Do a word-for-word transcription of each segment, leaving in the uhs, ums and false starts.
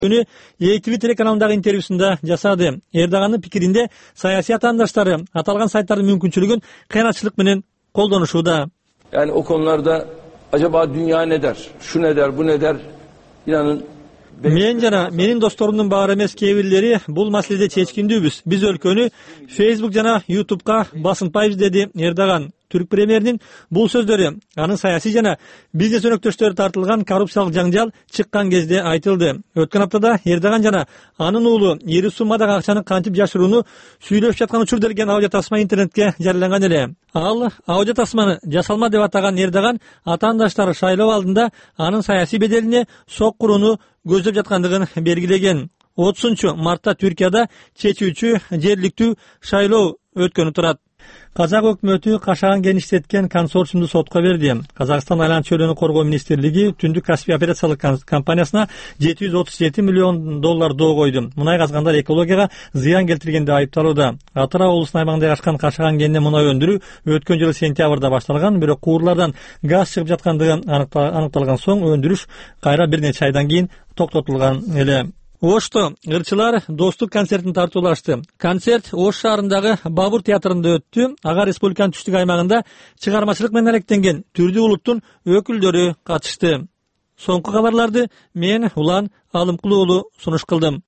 Күнү эки ти ви телеканалындагы интервьюсунда жасады. Эрдогандын пикиринде саясий атаандаштары аталган сайттардын мүмкүнчүлүгүн кыйынчылык менен колдонушууда. Yani o konularda acaba dünya ne der, şu ne der, bu ne der, inanın. Мен жана менин досторумдун баары эмес кээ бирлери бул маселеде чечкиндүүбүз. Биз өлкөнү Facebook жана YouTube'га басынпайбыз, деди Эрдоган. Түрк премьеринин бул сөздөрү анын саясий жана бизнес өнөктөштөрү тартылган коррупциялык жаңжал чыккан кезде айтылды. Өткөн аптада Эрдоган жана анын уулу ири суммадагы акчаны кантип жашырууну сүйлөшүп жаткан учур делген аудио тасма интернетке жарыяланган эле. Ал аудио тасманы жасалма деп атаган Эрдоган атаандаштары шайлоо алдында анын саясий беделине соккурууну көздөп жаткандыгын белгилеген. отузунчу мартта Түркияда чечүүчү жергиликтүү шайлоо өткөнү турат. Казак өкмөтү кашаган геништеткен консорциумду сотко берди. Казакстан айланча чөйрөнү коргоо министрлиги Түндүк Каспий операциялык компаниясына жети жүз отуз жети миллион доллар доо койду. Мунай казгандар экологияга зыян келтиргенде айыпталууда. Атырау облусунун аймагында жайгашкан кашаган кенинде мунай өндүрүү өткөн жылы сентябрда башталган, бирок куурлардан газ чыгып жаткандыгы аныкталган соң өндүрүш кайра бир нече айдан кийин токтотулган эле. Ошто ырчылар достук концертин тартуулашты. Концерт Ош шаарындагы Бабур театрында өттү. Ага республиканын түштүк аймагында чыгармачылык менен алектенген түрдүү улуттун өкүлдөрү катышты. Соңку кабарларды мен Улан Алымкулуу уулу сунуш кылдым.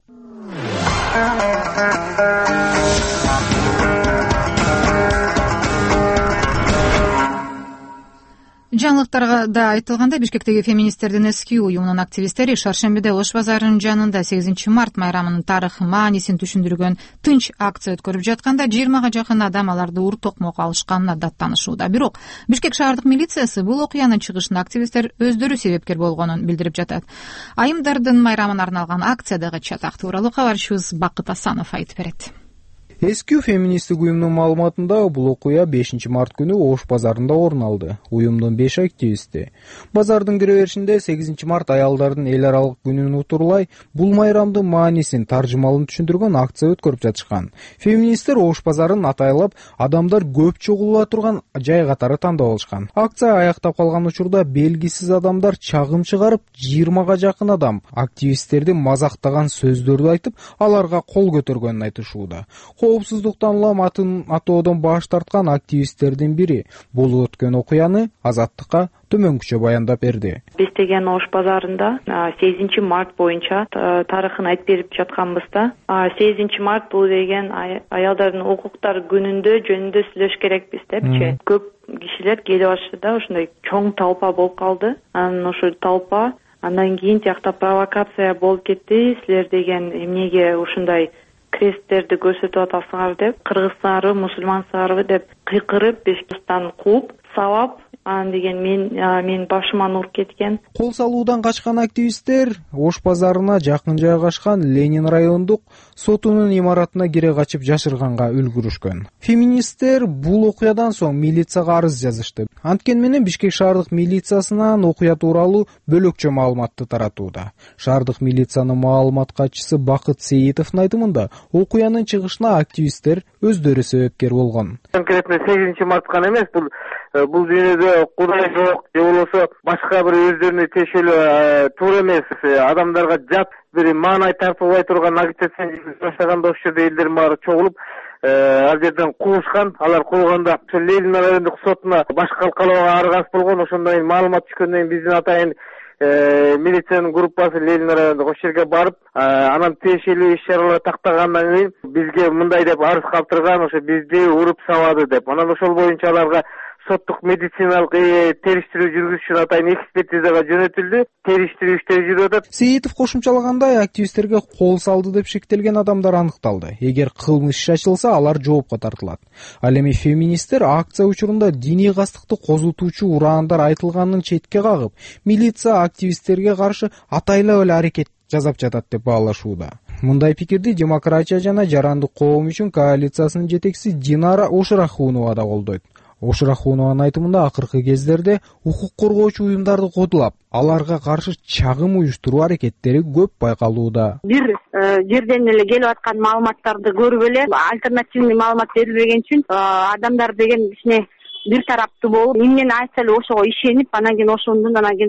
Жаңылыктарга да айтылгандай, Бишкектеги феминисттердин эски уюмунун активисттери шаршембиде Ош базарынын жанында сегизинчи март майрамынын тарыхы маанисин түшүндүргөн тынч акция өткөрүп жатканда жыйырмага жакын адам аларды ур токмок алышканына даттанышууда. Бирок Бишкек шаардык милициясы бул окуянын чыгышына активисттер өздөрү себепкер болгонун билдирип жатат. Айымдардын майрамына арналган акциядагы чатак тууралуу кабарчыбыз Бакыт Асанов айтып берет. Эски феминисттик уюмдун маалыматында бул окуя бешинчи март күнү Ош базарында орун алды. Уюмдун беш активисти базардын кире беришинде сегизинчи март аялдардын эл аралык күнүн утурлай бул майрамдын маанисин, таржымалын түшүндүргөн акция өткөрүп жатышкан. Феминисттер Ош базарын атайлап, адамдар көп чогулула турган жай катары тандап алышкан. Акция аяктап калган учурда белгисиз адамдар чагым чыгарып, жыйырмага жакын адам активисттерди мазактаган сөздөрдү айтып, аларга кол көтөргөнүн айтышууда. Коопсуздуктан улам атын атоодон баш тарткан активисттердин бири болуп өткөн окуяны Азаттыкка төмөнкүчө баяндап берди. Биз деген Ош базарында сегизинчи март боюнча тарыхын айтып берип жатканбыз да. сегизинчи март бул деген аялдардын укуктары күнүндө жөнүндө сүйлөш керекпиз депчи. Көп кишилер келип атышты да, ошондой чоң толпа болуп калды. Анан ошо толпа андан кийин тиякта провокация болуп кетти. Силер деген эмнеге ушундай кресттерди көрсөтүп атасыңар деп, кыргызсыңарбы, мусулмансыңарбы деп кыйкырып, Бишкектен кууп, сабап, анан деген мен мен башыма нур кеткен. Кол салуудан качкан активисттер Ош базарына жакын жайгашкан Ленин райондук сотунун имаратына кире качып жашырганга үлгүрүшкөн. Феминисттер бул окуядан соң милицияга арыз жазышты. Анткени менен Бишкек шаардык милициясынан окуя тууралуу бөлөкчө маалыматты таратууда. Шаардык милициянын маалымат катчысы Бакыт Сейитовдун айтымында, окуянын чыгышына активисттер өздөрү себепкер болгон. Конкретно сегизинчи март гана эмес, бул бул дүйнөдө Кудай жок, же болбосо башка бир өздөрүнө тиешелүү туура эмес адамдарга жат бир маанай тартылбай турган агитация баштаганда ошол жерде элдер баары чогулуп ал жерден куушкан. Алар кууганда ошо Ленин райондук сотуна баш калкалоого аргасыз болгон. Ошондон кийин маалымат түшкөндөн кийин биздин атайын милициянын группасы Ленин райондук ошол жерге барып, анан тиешелүү иш-чаралар тактагандан кийин бизге мындай деп арыз калтырган, ошо бизди уруп сабады деп. Анан ошол боюнча аларга соттук медициналык териштирүү жүргүзүш үчүн атайын экспертизага жөнөтүлдү. Териштирүү иштери жүрүп атат. Сейитов кошумчалагандай, активисттерге кол салды деп шектелген адамдар аныкталды. Эгер кылмыш иш ачылса, алар жоопко тартылат. Ал эми феминисттер акция учурунда диний кастыкты козутуучу ураандар айтылганын четке кагып, милиция активисттерге каршы атайлап эле аракет жасап жатат деп баалашууда. Мындай пикирди Демократия жана Жарандык коом үчүн коалициясынын жетекчиси Динара Ошурахунова да колдойт. Ошурахунованын айтымында, акыркы кездерде укук коргоочу уюмдарды кодулап, аларга каршы чагым уюштуруу аракеттери көп байкалууда. Бир жерден эле келип аткан маалыматтарды көрүп эле альтернативный маалымат берилбеген үчүн адамдар деген кичине бир тараптуу болуп, эмнени айтса эле ошого ишенип, анан кийин ошондон анан кийин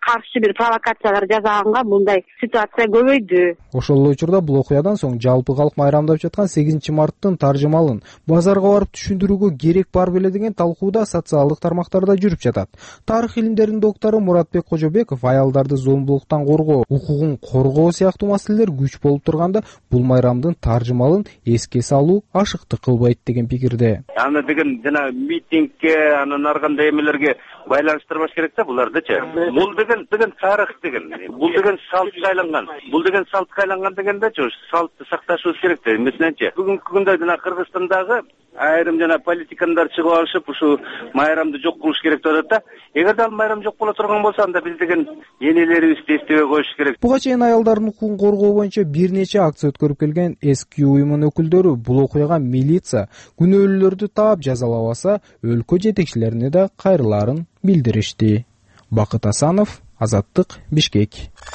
каршы бир провокациялар жасаганга мындай ситуация көбөйдү. Ошол эле учурда бул окуядан соң жалпы калк майрамдап жаткан сегизинчи марттын таржымалын базарга барып түшүндүрүүгө керек бар беле деген талкуу да социалдык тармактарда жүрүп жатат. Тарых илимдеринин доктору Муратбек Кожобеков аялдарды зомбулуктан коргоо, укугун коргоо сыяктуу маселелер күч болуп турганда бул майрамдын таржымалын эске салуу ашыктык кылбайт деген пикирде. Аны деген жана митингге, анан ар кандай эмелерге байланыштырбаш керек да булардычы. Бул деген деген тарых деген. Бул деген салтка айланган. Бул деген салтка айланган дегендечи, салтты сакташыбыз керек да. Мисленчи, бүгүнкү күндө жана Кыргызстандагы айрым жана политикандар чыгып алышып, ушу майрамды жок кылыш керек деп атат да. Эгерде ал майрам жок боло турган болсо, анда биз деген энелерибизди эстебей коюш керек. Буга чейин аялдардын укугун коргоо боюнча бир нече акция өткөрүп келген эс кью уюмунун өкүлдөрү бул окуяга милиция күнөөлүүлөрдү таап жазалабаса, өлкө жетекчилерине да кайрылаарын билдиришти. Бакыт Асанов, Азаттык, Бишкек.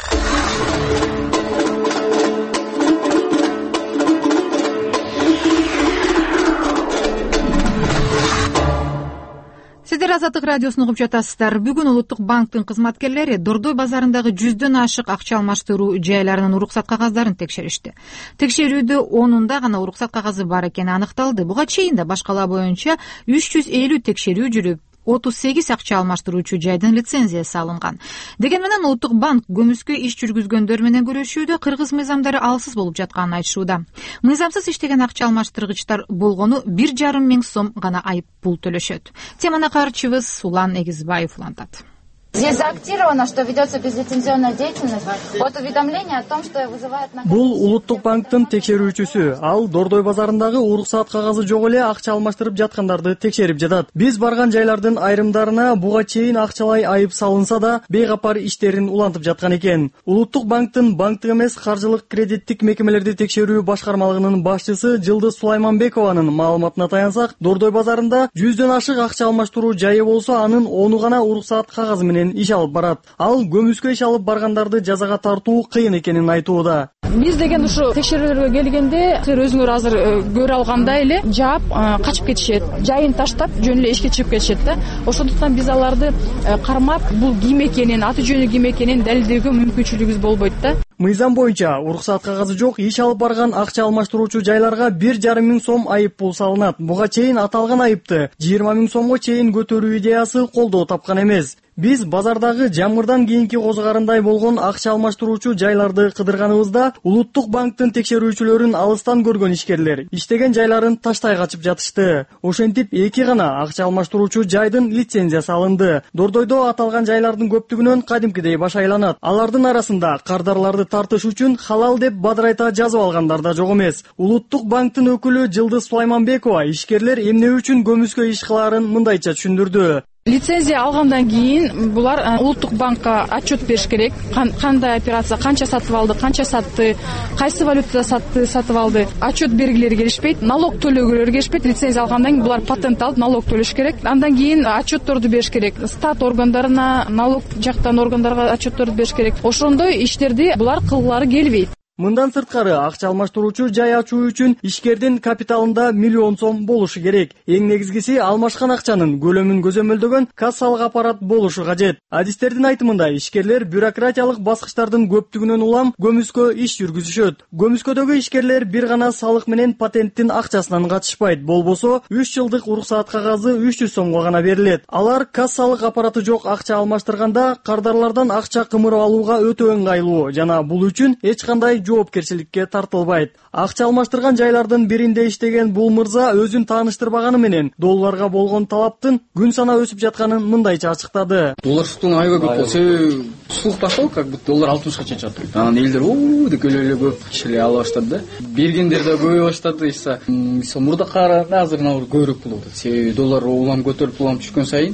Сиздер Азаттык радиосун угуп жатасыздар. Бүгүн Улуттук банктын кызматкерлери Дордой базарындагы жүздөн ашык акча алмаштыруу жайларынын уруксат кагаздарын текшеришти. Текшерүүдө онунда гана уруксат кагазы бар экени аныкталды. Буга чейин да башкалар боюнча үч жүз элүү текшерүү жүрүп, отуз сегиз акча алмаштыруучу жайдын лицензиясы алынган. Деген менен Улуттук банк көмүскө иш жүргүзгөндөр менен көрүшүүдө кыргыз мыйзамдары алсыз болуп жатканын айтышууда. Мыйзамсыз иштеген акча алмаштыргычтар болгону бир жарым миң сом гана айып пул төлөшөт. Теманы каарчыбыз Улан Эгизбаев улантат. Здесь заактировано, что ведется безлицензионная деятельность. Вот уведомление о том, что вызывает наказание. Бул Улуттук банктын текшерүүчүсү. Ал Дордой базарындагы уруксаат кагазы жок эле акча алмаштырып жаткандарды текшерип жатат. Биз барган жайлардын айрымдарына буга чейин акчалай айып салынса да, бейкапар иштерин улантып жаткан экен. Улуттук банктын банктык эмес каржылык кредиттик мекемелерди текшерүү башкармалыгынын башчысы Жылдыз Сулайманбекованын маалыматына таянсак, Дордой базарында жүздөн ашык акча алмаштыруу жайы болсо, анын ону гана уруксаат кагазы менен иш алып барат. Ал көмүскө иш алып баргандарды жазага тартуу кыйын экенин айтууда. Биз деген ушу текшерүүлөргө келгенде, силер өзүңөр азыр көрө алгандай эле жаап качып кетишет. Жайын таштап, жөн эле ишке чыгып кетишет да. Ошондуктан биз аларды кармап, бул ким экенин, аты жөнү ким экенин далилдөөгө мүмкүнчүлүгүбүз болбойт да. Мыйзам боюнча уруксаат кагазы жок иш алып барган акча алмаштыруучу жайларга бир жарым миң сом айып пул салынат. Буга чейин аталган айыпты жыйырма миң сомго чейин көтөрүү идеясы колдоо тапкан эмес. Биз базардагы жамгырдан кийинки козгарындай болгон акча алмаштыруучу жайларды кыдырганыбызда Улуттук банктын текшерүүчүлөрүн алыстан көргөн ишкерлер иштеген жайларын таштай качып жатышты. Ошентип эки гана акча алмаштыруучу жайдын лицензиясы алынды. Дордойдо аталган жайлардын көптүгүнөн кадимкидей баш айланат. Алардын арасында кардарларды тартыш үчүн халал деп бадырайта жазып алгандар да жок эмес. Улуттук банктын өкүлү Жылдыз Сулайманбекова ишкерлер эмне үчүн көмүскө иш кылаарын мындайча түшүндүрдү. Лицензия алгандан кийин булар Улуттук банкка отчет бериш керек. Кандай операция, канча сатып алды, канча сатты, кайсы валютада сатты, сатып алды. Отчет бергилери келишпейт, налог төлөгүлөрү келишпейт. Лицензия алгандан кийин булар патент алып, налог төлөш керек. Андан кийин отчетторду бериш керек. Стат органдарына, налог жактан органдарга отчетторду бериш керек. Ошондой иштерди булар кылгылары келбейт. Мындан сырткары акча алмаштыруучу жай ачуу үчүн ишкердин капиталында миллион сом болушу керек. Эң негизгиси алмашкан акчанын көлөмүн көзөмөлдөгөн кассалык аппарат болушу кажет. Адистердин айтымында ишкерлер бюрократиялык баскычтардын көптүгүнөн улам көмүскө иш жүргүзүшөт. Көмүскөдөгү ишкерлер бир гана салык менен патенттин акчасынан катышпайт. Болбосо үч жылдык уруксаат кагазы үч жүз сомго гана берилет. Алар кассалык аппараты жок акча алмаштырганда кардарлардан акча кымырып алууга өтө ыңгайлуу жана бул үчүн эч кандай жоопкерчиликке тартылбайт. Акча алмаштырган жайлардын биринде иштеген бул мырза өзүн тааныштырбаганы менен долларга болгон талаптын күн сана өсүп жатканын мындайча ачыктады. Доллар сутуң аябай көп болсо, себеби сулук таштоо, как будто доллар алтымышка чейин чыгат. Анан элдер уу деп өлө-өлө көп кишилер ала баштады да. Бергендер да көбөйө баштады. Ишса, мисалы мурдакка караганда азыр мына көбүрөөк болуп атат. Себеби доллар улам көтөрүлүп, улам түшкөн сайын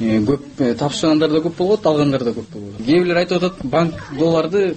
көп тапшыргандар да көп болуп атат, алгандар да көп болуп атат. Кээ бирлер айтып атат, банк долларды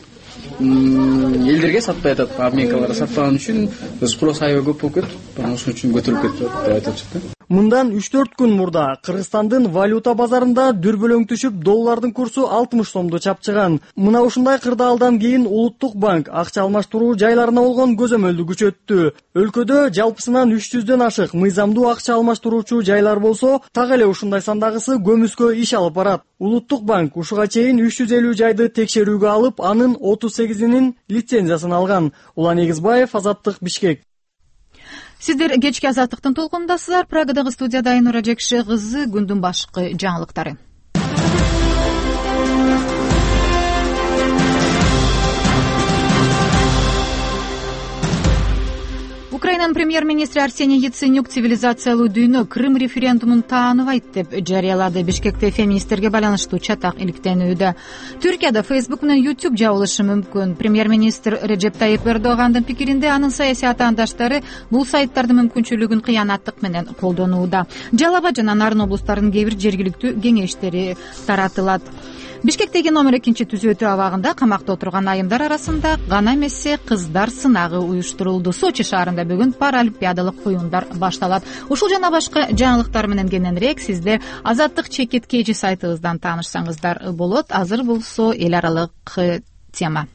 элдерге сатпай атат, обменкаларга сатпаган үчүн спрос аябай көп болуп кетип, ошон үчүн көтөрүлүп кетип деп айтып атышат. Мындан үч төрт күн мурда Кыргызстандын валюта базарында дүрбөлөң түшүп, доллардын курсу алтымыш сомду чапчыган. Мына ушундай кырдаалдан кийин Улуттук банк акча алмаштыруу жайларына болгон көзөмөлдү күчөттү. Өлкөдө жалпысынан үч жүздөн ашык мыйзамдуу акча алмаштыруучу жайлар болсо, так эле ушундай сандагысы көмүскө иш алып барат. Улуттук банк ушуга чейин үч жүз элүү жайды текшерүүгө алып, анын отуз сегизинин лицензиясын алган. Улан Эгизбаев, Азаттык, Бишкек. Сиздер кечки Азаттыктын толкунундасыздар. Прагадагы студияда Айнура Жекше кызы, күндүн башкы жаңылыктары. Украинанын премьер-министри Арсений Яценюк цивилизациялуу дүйнө Крым референдумун тааныбайт деп жарыялады. Бишкекте феминисттерге байланыштуу чатак иликтенүүдө. Түркияда Facebook менен YouTube жабылышы мүмкүн. Премьер-министр Реджеп Тайип Эрдогандын пикиринде анын саясий атаандаштары бул сайттардын мүмкүнчүлүгүн кыянаттык менен колдонууда. Жалал Абад жана Нарын облустарынын кээ бир жергиликтүү кеңештери таратылат. Бишкектеги номер экинчи түзөтүү абагында камакта отурган айымдар арасында гана эмесе кыздар сынагы уюштурулду. Сочи шаарында бүгүн паралимпиадалык оюндар башталат. Ушул жана башка жаңылыктар менен кененирээк сиздер Азаттык чекит кежи сайтыбыздан таанышсаңыздар болот. Азыр болсо эл аралык тема.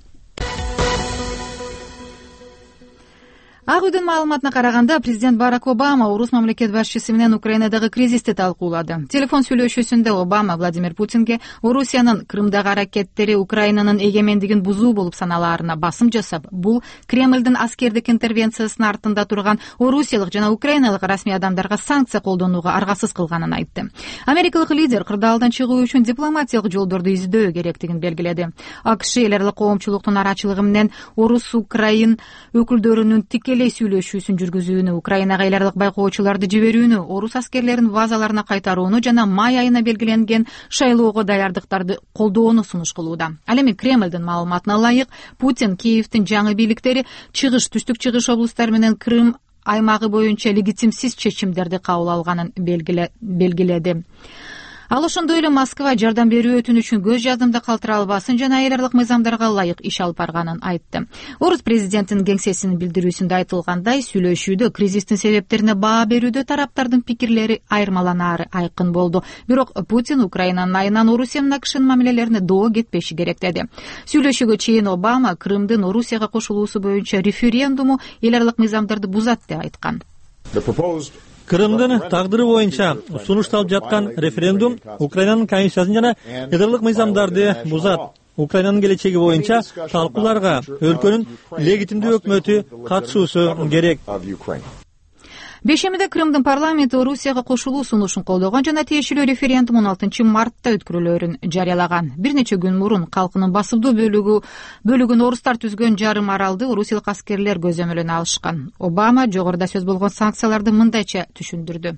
Ак үйдүн маалыматына караганда, президент Барак Обама орус мамлекет башчысы менен Украинадагы кризисти талкуулады. Телефон сүйлөшүүсүндө Обама Владимир Путинге Орусиянын Крымдагы аракеттери Украинанын эгемендигин бузуу болуп саналаарына басым жасап, бул Кремлдин аскердик интервенциясынын артында турган орусиялык жана украиналык расмий адамдарга санкция колдонууга аргасыз кылганын айтты. Америкалык лидер кырдаалдан чыгуу үчүн дипломатиялык жолдорду издөө керектигин белгиледи. АКШ эл аралык коомчулуктун арачылыгы менен орус украин өкүлдөрүнүн тикелей сүйлөшүүсүн жүргүзүүнү, Украинага эл аралык байкоочуларды жиберүүнү, орус аскерлерин базаларына кайтарууну жана май айына белгиленген шайлоого даярдыктарды колдоону сунуш кылууда. Ал эми Кремлдин маалыматына ылайык, Путин Киевдин жаңы бийликтери чыгыш, түштүк чыгыш облустары менен Крым аймагы боюнча легитимсиз чечимдерди кабыл алганын белгиледи. Ал ошондой эле Москва жардам берүү өтүнүчүн көз жаздымда калтыра албасын жана эл аралык мыйзамдарга ылайык иш алып барганын айтты. Орус президентинин кеңсесинин билдирүүсүндө айтылгандай, сүйлөшүүдө кризистин себептерине баа берүүдө тараптардын пикирлери айырмаланаары айкын болду. Бирок Путин Украинанын айынан Орусия менен АКШнын мамилелерине доо кетпеши керек деди. Сүйлөшүүгө чейин Обама Крымдын Орусияга кошулуусу боюнча референдуму эл аралык мыйзамдарды бузат деп айткан. Крымдын тагдыры боюнча сунушталып жаткан референдум Украинанын конституциясын жана эл аралык мыйзамдарды бузат. Украинанын келечеги боюнча талкууларга өлкөнүн легитимдүү өкмөтү катышуусу керек. Бешемиде Крымдын парламенти Орусияга кошулуу сунушун колдогон жана тиешелүү референдум он алтынчы мартта өткөрүлөөрүн жарыялаган. Бир нече күн мурун калкынын басымдуу бөлүгү бөлүгүн орустар түзгөн жарым аралды орусиялык аскерлер көзөмөлүнө алышкан. Обама жогоруда сөз болгон санкцияларды мындайча түшүндүрдү.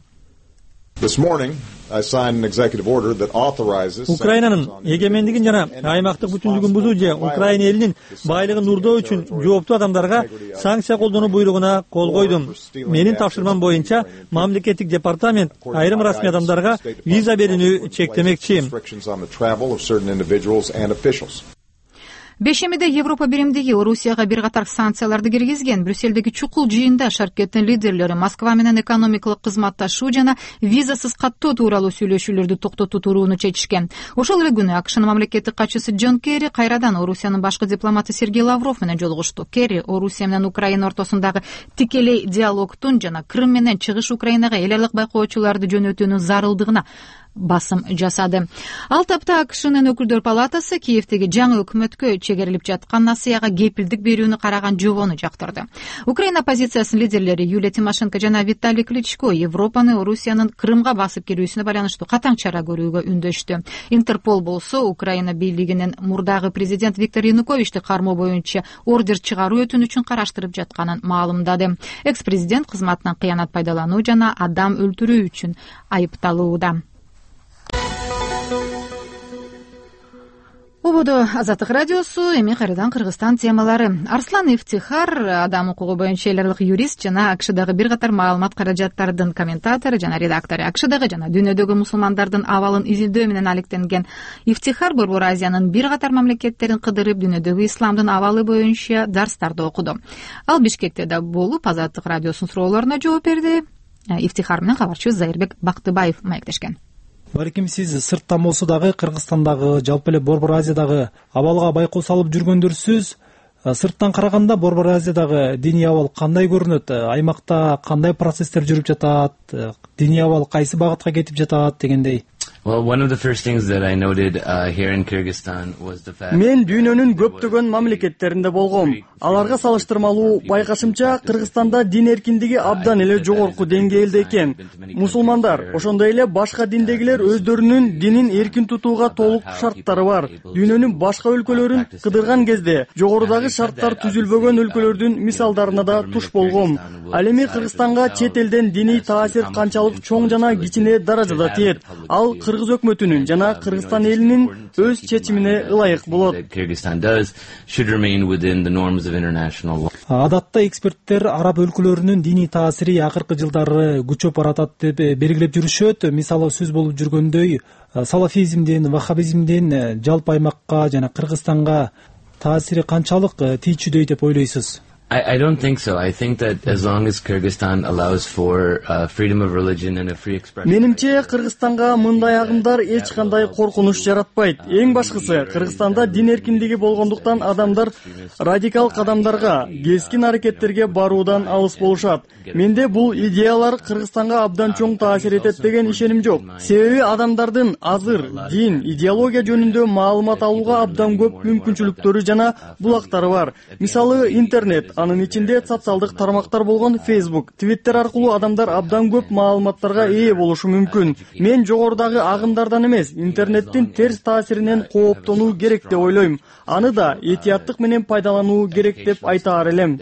Украинанын эгемендигин жана аймактык бүтүндүгүн бузуу же Украина элинин байлыгын урдоо үчүн жооптуу адамдарга санкция колдонуу буйругуна кол койдум. Менин тапшырмам боюнча мамлекеттик департамент айрым расмий адамдарга виза берүүнү чектемекчи. Бешемиде Европа биримдиги Орусияга бир катар санкцияларды киргизген. Брюсселдеги чукул жыйында шаркеттин лидерлери Москва менен экономикалык кызматташуу жана визасыз каттоо тууралуу сүйлөшүүлөрдү токтотуу турууну чечишкен. Ошол эле күнү АКШнын мамлекеттик катчысы Джон Керри кайрадан Орусиянын башкы дипломаты Сергей Лавров менен жолугушту. Керри Орусия менен Украина ортосундагы тикелей диалогтун жана Крым менен чыгыш Украинага эл аралык байкоочуларды жөнөтүүнүн зарылдыгына басым жасады. Ал тапта АКШнын өкүлдөр палатасы Киевдеги жаңы өкмөткө чегерилип жаткан насыяга кепилдик берүүнү караган жобону жактырды. Украина оппозициясынын лидерлери Юлия Тимошенко жана Виталий Кличко Европаны Орусиянын Крымга басып кирүүсүнө байланыштуу катаң чара көрүүгө үндөштү. Интерпол болсо Украина бийлигинин мурдагы президент Виктор Януковичти кармоо боюнча ордер чыгаруу өтүнүчүн караштырып жатканын маалымдады. Экс-президент кызматынан кыянат пайдалануу жана адам өлтүрүү үчүн айыпталууда. Ободо Азаттык радиосу, эми кайрадан Кыргызстан темалары. Арслан Ифтихар, адам укугу боюнча эл аралык юрист жана АКШдагы бир катар маалымат каражаттардын комментатору жана редактору. АКШдагы жана дүйнөдөгү мусулмандардын абалын изилдөө менен алектенген Ифтихар Борбор Азиянын бир катар мамлекеттерин кыдырып, дүйнөдөгү исламдын абалы боюнча дарстарды окуду. Ал Бишкекте да болуп, Азаттык радиосунун суроолоруна жооп берди. Ифтихар менен кабарчы Зайырбек Бактыбаев маектешкен. Балким сиз сырттан болсо дагы Кыргызстандагы, жалпы эле Борбор Азиядагы абалга байкоо салып жүргөндөрсүз. Сырттан караганда Борбор Азиядагы диний абал кандай көрүнөт? Аймакта кандай процесстер жүрүп жатат? Диний абал кайсы багытка кетип жатат дегендей. Well, one of the first things that I noted uh, here in Kyrgyzstan was the fact. Мен дүйнөнүн көптөгөн мамлекеттеринде болгом. Аларга салыштырмалуу байкашымча Кыргызстанда дин эркиндиги абдан эле жогорку деңгээлде экен. Мусулмандар, ошондой эле башка диндегилер өздөрүнүн динин эркин тутууга толук шарттары бар. Дүйнөнүн башка өлкөлөрүн кыдырган кезде жогорудагы шарттар түзүлбөгөн өлкөлөрдүн мисалдарына да туш болгом. Ал эми Кыргызстанга чет элден диний таасир канчалык чоң жана кичине даражада тиет. Ал Кыргыз өкмөтүнүн жана Кыргызстан элинин өз чечимине ылайык болот. Адатта эксперттер араб өлкөлөрүнүн диний таасири акыркы жылдары күчөп баратат деп белгилеп жүрүшөт. Мисалы сөз болуп жүргөндөй, салафизмдин, ваххабизмдин жалпы аймакка жана Кыргызстанга таасири канчалык тийчүдөй деп ойлойсуз? I, I don't think so. I think that as long as Kyrgyzstan allows for uh, freedom of religion and a free expression. Менимче Кыргызстанга мындай агымдар эч кандай коркунуч жаратпайт. Эң башкысы, Кыргызстанда дин эркиндиги болгондуктан адамдар радикал кадамдарга, кескин аракеттерге баруудан алыс болушат. Менде бул идеялар Кыргызстанга абдан чоң таасир этет деген ишеним жок. Себеби адамдардын азыр дин, идеология жөнүндө маалымат алууга абдан көп мүмкүнчүлүктөрү жана булактары бар. Мисалы интернет, анын ичинде социалдык тармактар болгон Facebook, Twitter аркылуу адамдар абдан көп маалыматтарга ээ болушу мүмкүн. Мен жогорудагы агымдардан эмес, интернеттин терс таасиринен кооптонуу керек деп ойлойм. Аны да этияттык менен пайдалануу керек деп айтаар элем.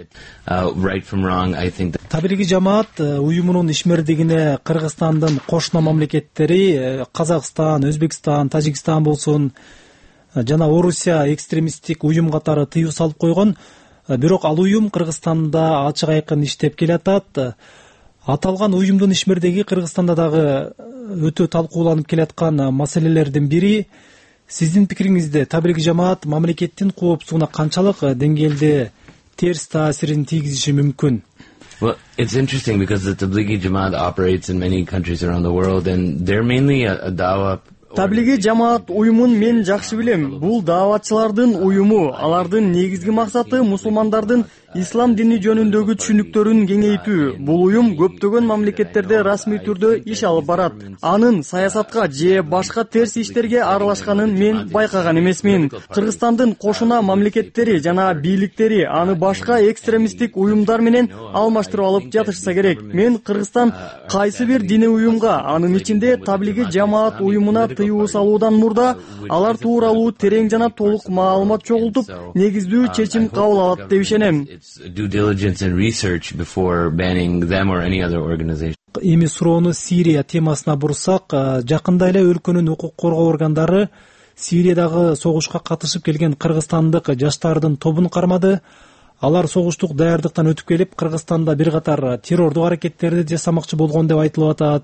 Табилги жамаат уюмунун ишмердигине Кыргызстандын кошуна мамлекеттери Казакстан, Өзбекстан, Тажикстан болсун жана Орусия экстремисттик уюм катары тыюу салып койгон. Бирок ал уюм Кыргызстанда ачык айкын иштеп келатат. Аталган уюмдун ишмердиги Кыргызстанда дагы өтө талкууланып келаткан маселелердин бири. Сиздин пикириңизде табилги жамаат мамлекеттин коопсуздугуна канчалык деңгээлде терс таасирин тийгизиши мүмкүн? Well, it's interesting because the Tablighi Jamaat operates in many countries around the world, and they're mainly a, a dawah. Таблиги жамаат уюмун мен жакшы билем. Бул дааватчылардын уюму. Алардын негизги максаты мусулмандардын ислам дини жөнүндөгү түшүнүктөрүн кеңейтүү. Бул уюм көптөгөн мамлекеттерде расмий түрдө иш алып барат. Анын саясатка же башка терс иштерге аралашканын мен байкаган эмесмин. Кыргызстандын кошуна мамлекеттери жана бийликтери аны башка экстремисттик уюмдар менен алмаштырып алып жатышса керек. Мен Кыргызстан кайсы бир диний уюмга, анын ичинде таблиги жамаат уюмуна тыюу салуудан мурда алар тууралуу терең жана толук маалымат чогултуп, негиздүү чечим кабыл алат деп ишенем. Due diligence and research before banning them or any other organization. Эми суроону Сирия темасына бурсак, жакында эле өлкөнүн укук коргоо органдары Сириядагы согушка катышып келген кыргызстандык жаштардын тобун кармады. Алар согуштук даярдыктан өтүп келип, Кыргызстанда бир катар террордук аракеттерди жасамакчы болгон деп айтылып атат.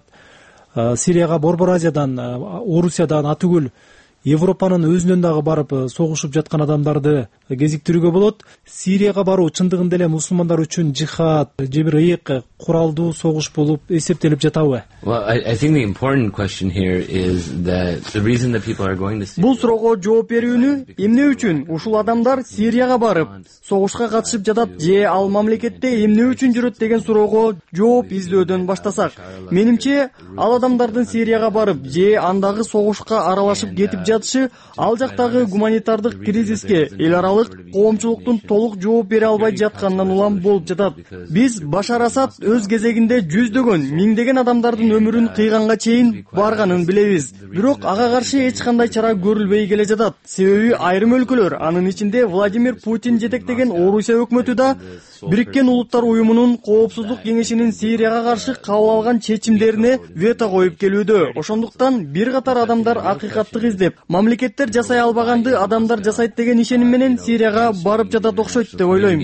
Сирияга Борбор Азиядан, Орусиядан атүгүл Европанын өзүнөн дагы барып согушуп жаткан адамдарды кезиктирүүгө болот. Сирияга баруу чындыгында эле мусулмандар үчүн жихад же бир ыйык куралдуу согуш болуп эсептелип жатабы? Well, I, I think the important question here is that the reason that people are going to Syria. Бул суроого жооп берүүнү эмне үчүн ушул адамдар Сирияга барып согушка катышып жатат же ал мамлекетте эмне үчүн жүрөт деген суроого жооп издөөдөн баштасак, менимче ал адамдардын Сирияга барып же андагы согушка аралашып кетип жатышы ал жактагы гуманитардык кризиске эл аралык коомчулуктун толук жооп бере албай жатканынан улам болуп жатат. Биз Башар Асад өз кезегинде жүздөгөн, миңдеген адамдардын өмүрүн кыйганга чейин барганын билебиз. Бирок ага каршы эч кандай чара көрүлбөй келе жатат. Себеби айрым өлкөлөр, анын ичинде Владимир Путин жетектеген Орусия өкмөтү да Бириккен Улуттар уюмунун Коопсуздук кеңешинин Сирияга каршы кабыл алган чечимдерине вето коюп келүүдө. Ошондуктан бир катар адамдар акыйкаттык издеп, мамлекеттер жасай албаганды адамдар жасайт деген ишеним менен Сирияга барып жатат окшойт деп ойлойм.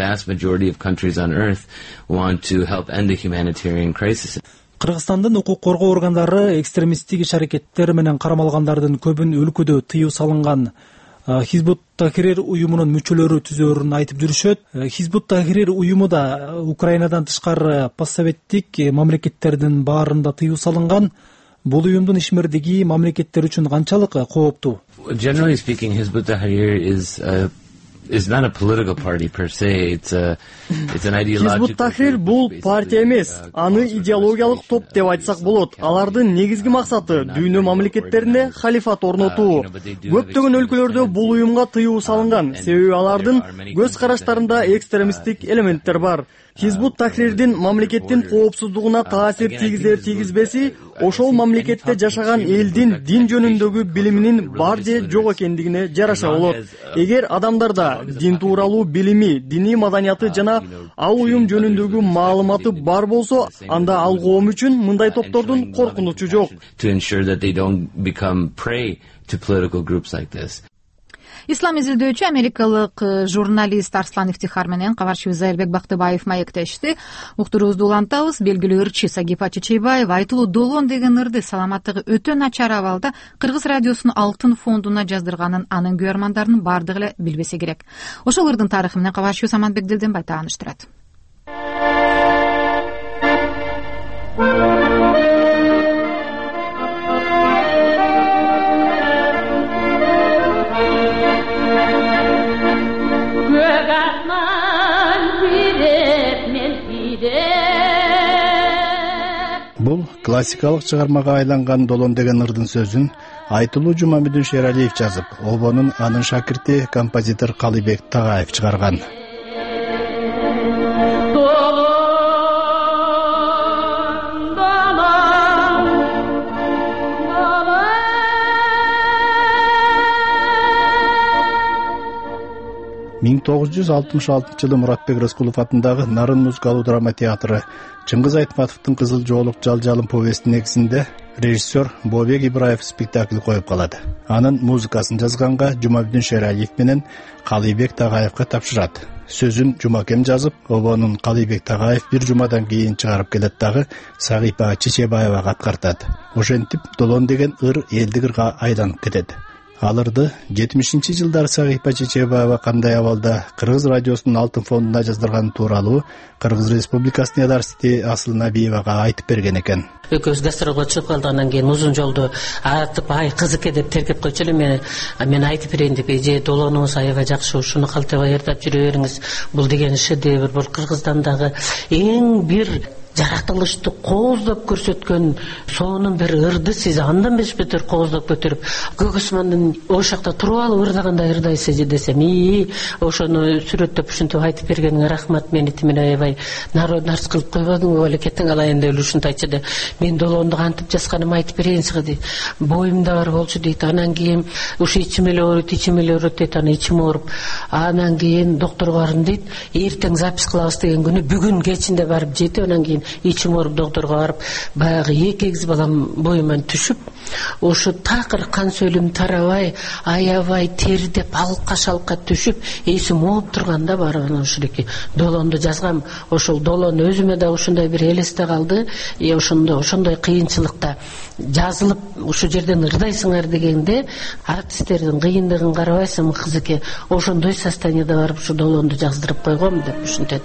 Кыргызстандын укук коргоо органдары экстремисттик иш-аракеттер менен кармалгандардын көбүн өлкөдө тыюу салынган Хизбут Тахрир уюмунун мүчөлөрү түзөөрүн айтып жүрүшөт. Хизбут Тахрир уюму да Украинадан тышкары постсоветтик мамлекеттердин баарында тыюу салынган. Бул уюмдун ишмердиги мамлекеттер үчүн канчалык кооптуу? Generally speaking, Hizb ut-Tahrir is uh, is not a political party per se. It's a it's an ideological. Хизбут Тахрир бул партия эмес, аны идеологиялык топ деп айтсак болот. Алардын негизги максаты дүйнө мамлекеттеринде халифат орнотуу. Көптөгөн өлкөлөрдө бул уюмга тыюу салынган, себеби алардын көз караштарында экстремисттик элементтер бар. Хизбут Тахрирдин мамлекеттин коопсуздугуна таасир тийгизер тийгизбеси ошол мамлекетте жашаган элдин дин жөнүндөгү билиминин бар же жок экендигине жараша болот. Эгер адамдарда дин тууралуу билими, диний маданияты жана ал уюм жөнүндөгү маалыматы бар болсо, анда ал коом үчүн мындай топтордун коркунучу жок. To ensure that they don't become prey to political groups like this. Ислам изилдөөчү америкалык журналист Арслан Ифтихар менен кабарчыбыз Элбек Бактыбаев маектешти. Уктуруубузду улантабыз. Белгилүү ырчы Сагипа Чечейбаева айтылуу долон деген ырды саламаттыгы өтө начар абалда Кыргыз радиосунун алтын фондуна жаздырганын анын көрөрмандарынын бардыгы эле билбесе керек. Ошол ырдын тарыхы менен кабарчыбыз Аманбек Делденбай тааныштырат. Бул классикалык чыгармага айланган долон деген ырдын сөзүн Айтылуу Жумамүдүн Шералиев жазып, обонун анын шакирти композитор Калыйбек Тагаев чыгарган. миң тогуз жүз алтымыш алтынчы жылы Муратбек Рыскулов атындагы Нарын музыкалуу драма театры Чыңгыз Айтматовдун Кызыл жоолук жалжалым повестин негизинде режиссер Бообек Ибраев спектакль коюп калат. Анын музыкасын жазганга Жумамүдүн Шералиев менен Калыйбек Тагаевга тапшырат. Сөзүн Жумакем жазып, обонун Калыйбек Тагаев бир жумадан кийин чыгарып келет дагы Сагипа Чечебаевага аткартат. Ошентип долон деген ыр элдик ырга айланып кетет. Алырды жетимишинчи жылдары Сагипа Чечебаева кандай абалда Кыргыз радиосунун алтын фондуна жаздырган тууралуу Кыргыз Республикасынын Эдарсити Асыл Набиевага айтып берген экен. Экөөбүз гастролго чыгып калгандан кийин узун жолду атып, ай кызык деп тергеп койчу элем. Мен мен айтып берейин деп, эже долонуңуз аябай жакшы, ушуну калтабай ырдап жүрө бериңиз. Бул деген шедевр, бул Кыргызстан дагы эң бир жаратылышты кооздоп көрсөткөн сонун бир ырды сиз андан бешбетер кооздоп көтөрүп, Көкөсмандын ошакта туруп алып ырдагандай ырдайсыз десем, и ошону сүрөттөп ушинтип айтып бергениңе рахмат, мени тимен аябай нарс кылып койбодуңбу эле, кетиң алайын деп ушинтип айтчу да. Мен долонду кантип жазганымды айтып берейин сага дейт. Боюмда бар болчу дейт. Анан кийин ушу ичим эле ооруйт, ичим эле ооруйт дейт. Анан ичим ооруп, анан кийин доктурга бардым дейт. Эртең запись кылабыз деген күнү бүгүн кечинде барып жетип, анан кийин ичим ооруп доктурга барып, баягы эки эгиз балам боюман түшүп, ошо такыр кан сөөлүм тарабай, аябай тердеп, алка шалка түшүп, эсим ооп турганда барып анан ушуреки долонду жазгам. Ошол долон өзүмө да ушундай бир элесте калды. И ошондо ошондой кыйынчылыкта жазылып ушу жерден ырдайсыңар дегенде артисттердин кыйындыгын карабайсың кызыке, ошондой состояниеда барып ушу долонду жаздырып койгом деп ушинтет.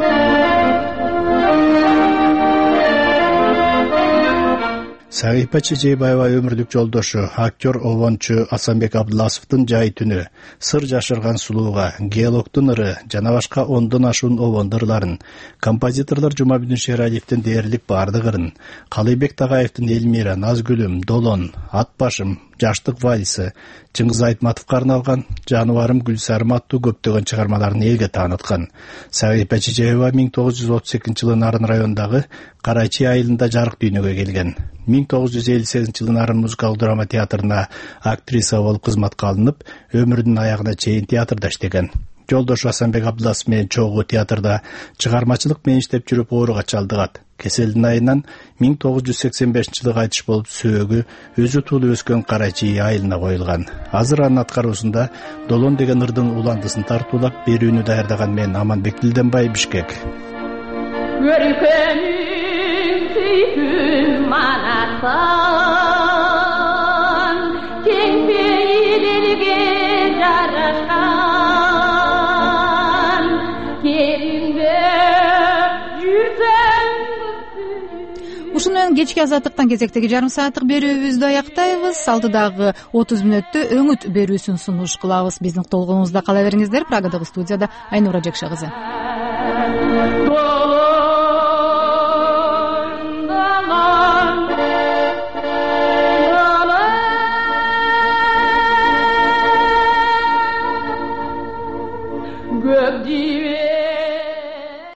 Сагипа Чечейбаева өмүрлүк жолдошу, актер обончу Асанбек Абдыласовдун Жай түнү, Сыр жашырган сулууга, Геологдун ыры жана башка ондон ашуун обондун ырларын, композиторлор Жумамүдүн Шералиевдин дээрлик бардык ырын, Калыйбек Тагаевдин Элмира, Назгүлүм, Долон, Ат башым, Жаштык вальсы, Чыңгыз Айтматовго арналган Жаныбарым Гүлсарым аттуу көптөгөн чыгармаларын элге тааныткан. Сагипа Чечеева миң тогуз жүз отуз экинчи жылы Нарын районундагы Карачи айылында жарык дүйнөгө келген. миң тогуз жүз элүү сегизинчи жылы Нарын музыкалык драма театрына актриса болуп кызматка алынып, өмүрүнүн аягына чейин театрда иштеген. Жолдошу Асанбек Абдыласов менен чогуу театрда чыгармачылык менен иштеп жүрүп ооруга чалдыгат. Кеселдин айынан миң тогуз жүз сексен бешинчи жылы кайтыш болуп, сөөгү өзү туулуп өскөн Карачи айылына коюлган. Азыр анын аткаруусунда долон деген ырдын уландысын тартуулап берүүнү даярдаган мен Аманбек Дилденбай, Бишкек. Көркөнүң сүйкүм манасан, кең пейилерге yerinde yürüten ушуну менен кечки азаттыктан кезектеги жарым сааттык берүүбүздү аяктайбыз. Алдыдагы отуз мүнөттө өңүт берүүсүн сунуш кылабыз. Биздин толгоонубузда кала бериңиздер. Прагадагы студияда Айнура Жакшы кызы.